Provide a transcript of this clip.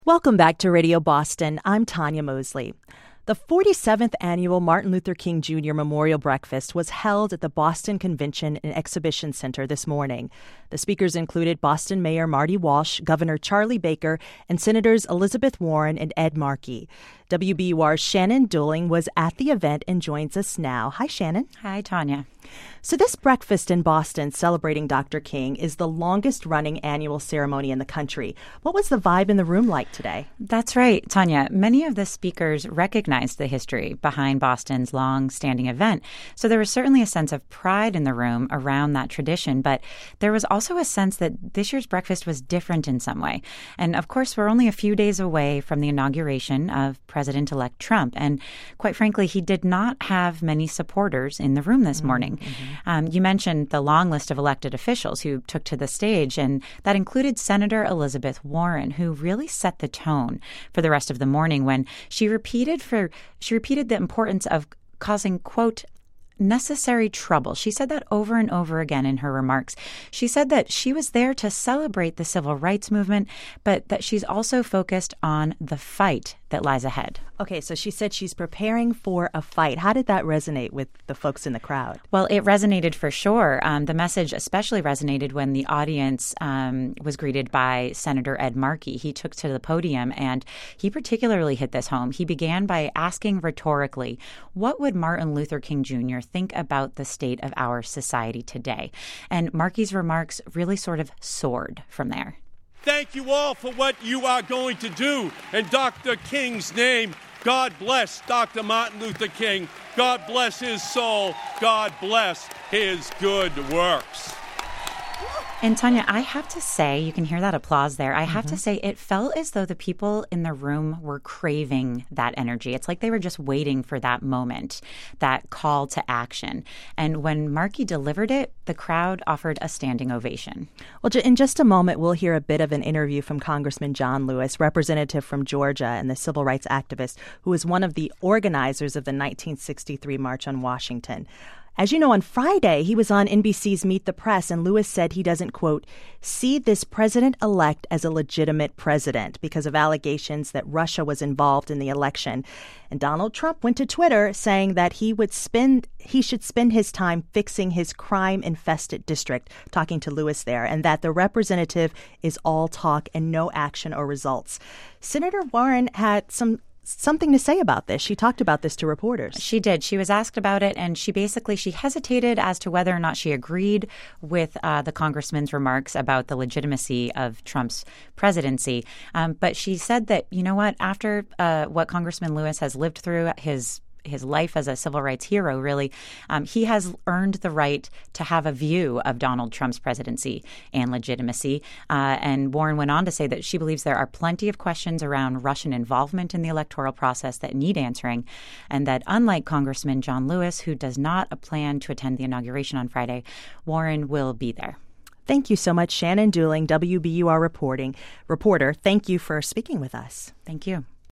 Welcome back to Radio Boston. I'm Tanya Mosley. The 47th annual Martin Luther King Jr. Memorial Breakfast was held at the Boston Convention and Exhibition Center this morning. The speakers included Boston Mayor Marty Walsh, Governor Charlie Baker, and Senators Elizabeth Warren and Ed Markey. WBUR's Shannon Dooling was at the event and joins us now. Hi, Shannon. Hi, Tanya. So this breakfast in Boston celebrating Dr. King is the longest-running annual ceremony in the country. What was the vibe in the room like today? That's right, Tanya. Many of the speakers recognized the history behind Boston's long-standing event. So there was certainly a sense of pride in the room around that tradition, but there was also a sense that this year's breakfast was different in some way. And of course, we're only a few days away from the inauguration of President-elect Trump. And quite frankly, he did not have many supporters in the room this morning. You mentioned the long list of elected officials who took to the stage, and that included Senator Elizabeth Warren, who really set the tone for the rest of the morning when she repeated the importance of causing, quote, necessary trouble. She said that over and over again in her remarks. She said that she was there to celebrate the civil rights movement, but that she's also focused on the fight that lies ahead. Okay, so she said she's preparing for a fight. How did that resonate with the folks in the crowd? Well, it resonated for sure. The message especially resonated when the audience was greeted by Senator Ed Markey. He took to the podium and he particularly hit this home. He began by asking rhetorically, what would Martin Luther King Jr. think about the state of our society today? And Markey's remarks really sort of soared from there. Thank you all for what you are going to do in Dr. King's name. God bless Dr. Martin Luther King. God bless his soul. God bless his good works. And Tanya, I have to say, you can hear that applause there. I have to say, it felt as though the people in the room were craving that energy. It's like they were just waiting for that moment, that call to action. And when Markey delivered it, the crowd offered a standing ovation. Well, in just a moment, we'll hear a bit of an interview from Congressman John Lewis, representative from Georgia and the civil rights activist who was one of the organizers of the 1963 March on Washington. As you know, on Friday, he was on NBC's Meet the Press, and Lewis said he doesn't, quote, see this president-elect as a legitimate president because of allegations that Russia was involved in the election. And Donald Trump went to Twitter saying that he should spend his time fixing his crime-infested district, talking to Lewis there, and that the representative is all talk and no action or results. Senator Warren had something to say about this. She talked about this to reporters. She did. She was asked about it, and she hesitated as to whether or not she agreed with the congressman's remarks about the legitimacy of Trump's presidency. But she said that, you know what, after what Congressman Lewis has lived through, his life as a civil rights hero, really, he has earned the right to have a view of Donald Trump's presidency and legitimacy. And Warren went on to say that she believes there are plenty of questions around Russian involvement in the electoral process that need answering, and that unlike Congressman John Lewis, who does not plan to attend the inauguration on Friday, Warren will be there. Thank you so much, Shannon Dooling, WBUR reporter. Thank you for speaking with us. Thank you.